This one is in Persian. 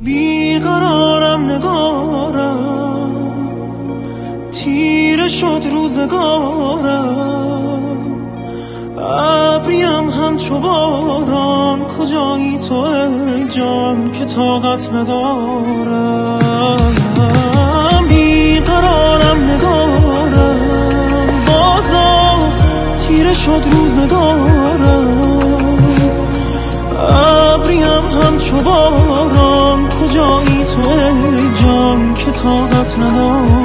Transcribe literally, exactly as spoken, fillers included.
بیقرارم نگارم، تیره شد روزگارم، ابریم همچو باران، کجایی تو ای جان که طاقت ندارم. بیقرارم نگارم، بازا تیره شد روزگارم، ابریم همچو باران، کجایی تو ای جان که طاقت ندارم.